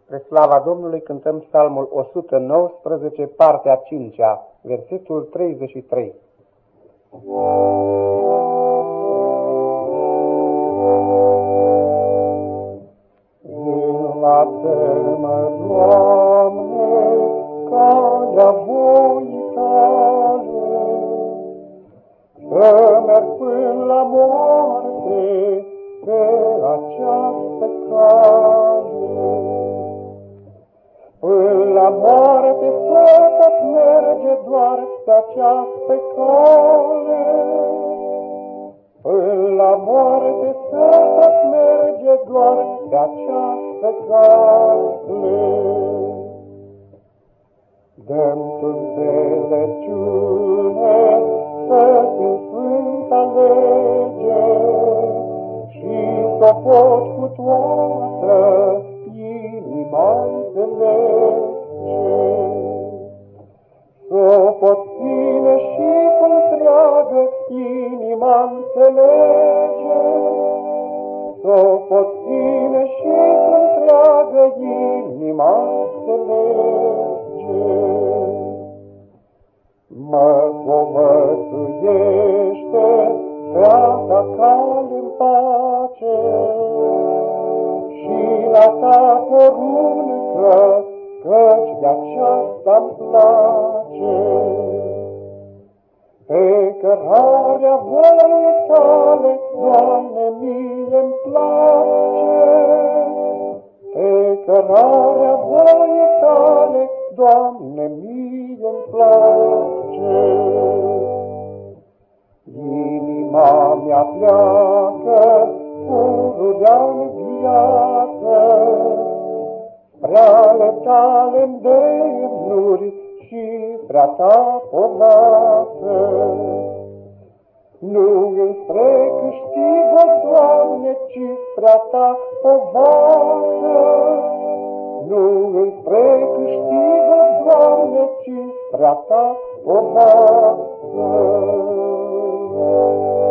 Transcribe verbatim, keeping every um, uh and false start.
Spre slava Domnului cântăm psalmul o sută nouăsprezece, partea a cincea, versetul treizeci și trei. Învață-mă, Doamne, calea voii Tale, să merg până la moarte pe această cale. Până la moarte să pot merge doar pe această cale. Până la moarte să pot merge doar pe această cale. Dă-mi tu înțelepciune să țin sfânta lege și să pot cu toată inima înțelege. S-o pot ține și cu întreagă inima înțelege. S-o pot ține și cu întreagă inima înțelege. Mă povățuiește pe-a ta cale-n pace și la ta poruncă, căci de-aceasta-mi place. Pe cărarea voii Tale, Doamne, mie-mi place. Pe cărarea voii Tale, Doamne, mie-mi place. Inima mea pleacă pururea-n viață, spre ale Tale îndemnuri și spre-a Ta povată. Nu înspre câștigul, Doamne, ci spre-a Ta povată. Nu înspre câștigul, Doamne, ci spre-a Ta povată.